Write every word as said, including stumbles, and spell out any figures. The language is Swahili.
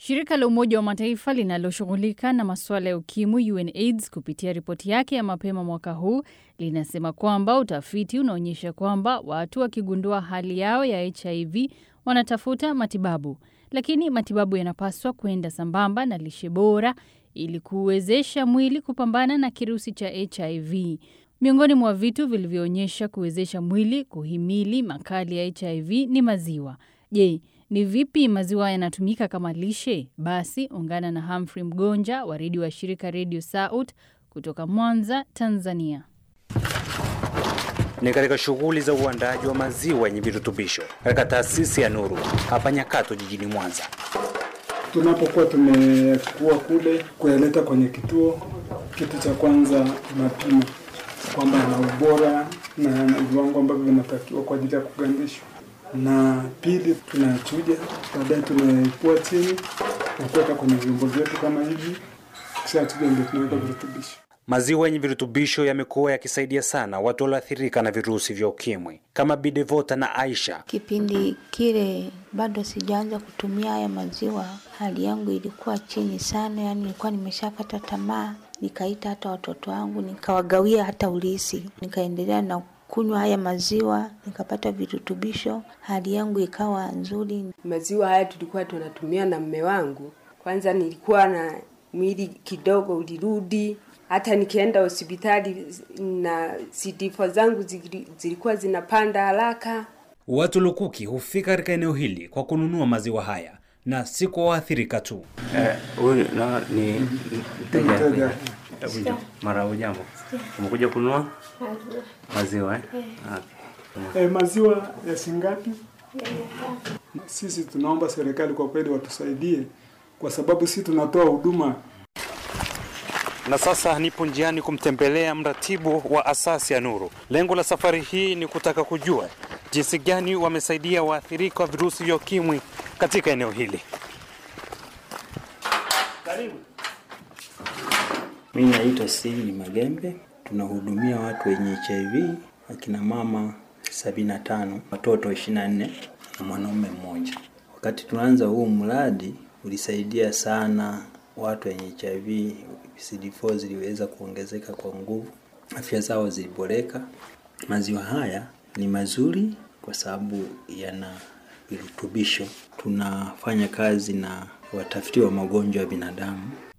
Shirika la Umoja wa Mataifa linaloshughulika na masuala ya ukimwi U N AIDS kupitia ripoti yake ya mapema mwaka huu linasema kwamba utafiti unaonyesha kwamba watu wakigundua hali yao ya H I V wanatafuta matibabu, lakini matibabu yanapaswa kwenda sambamba na lishe bora ili kuwezesha mwili kupambana na kirusi cha H I V. Miongoni mwa vitu vilivyoonyesha kuwezesha mwili kuhimili makali ya H I V ni maziwa. Je, ni vipi maziwa yanatumika kama lishe? Basi ungana na Humphrey Mgonja wa redio wa shirika Radio Saut kutoka Mwanza, Tanzania. Ni katika shughuli za uandaji wa maziwa yenye virutubisho katika taasisi ya Nuru hapa Nyakato jijini Mwanza. Tunapokuwa tumechukua kule kuyaleta kwenye kituo, kitu cha kwanza tunapima kwamba yana ubora na viwango ambavyo vinatakiwa kwa ajili ya kugandishwa. Na pili tunachuja, baadaye tunaipua chini na kuweka kwenye vyombo vyetu kama hivi. Kisha chuja ndio tunaweka virutubisho. Maziwa yenye virutubisho yamekuwa yakisaidia sana watu walioathirika na virusi vya ukimwi kama Bi Devota na Aisha. Kipindi kile bado sijaanza kutumia haya maziwa, hali yangu ilikuwa chini sana, yani nilikuwa nimeshakata tamaa. Nikaita hata watoto wangu nikawagawia hata ulisi, nikaendelea na kunywa haya maziwa, nikapata virutubisho, hali yangu ikawa nzuri. Maziwa haya tulikuwa tunatumia na mume wangu. Kwanza nilikuwa na mwili kidogo ulirudi, hata nikienda hospitali na C D four zangu zilikuwa zinapanda haraka. Watu lukuki hufika katika eneo hili kwa kununua maziwa haya na si kwa waathirika tu. Eh, huyu na ni mteja. Mara ujambo. Umekuja kununua maziwa eh? Okay. Eh, maziwa ya shingapi? Sisi tunaomba serikali kwa kweli watusaidie kwa sababu sisi tunatoa huduma. Na sasa nipo njiani kumtembelea mratibu wa asasi ya Nuru. Lengo la safari hii ni kutaka kujua jinsi gani wamesaidia waathirika wa virusi vya ukimwi katika eneo hili. Karibu. Mimi naitwa Sini Magembe. Tunahudumia watu wenye H I V, akina mama sabini na tano, watoto ishirini na nne na mwanaume mmoja. Wakati tunaanza huu mradi ulisaidia sana watu wenye H I V, C D four ziliweza kuongezeka kwa nguvu, afya zao ziliboreka. Maziwa haya ni mazuri kwa sababu yana virutubisho. Tunafanya kazi na watafiti wa magonjwa ya binadamu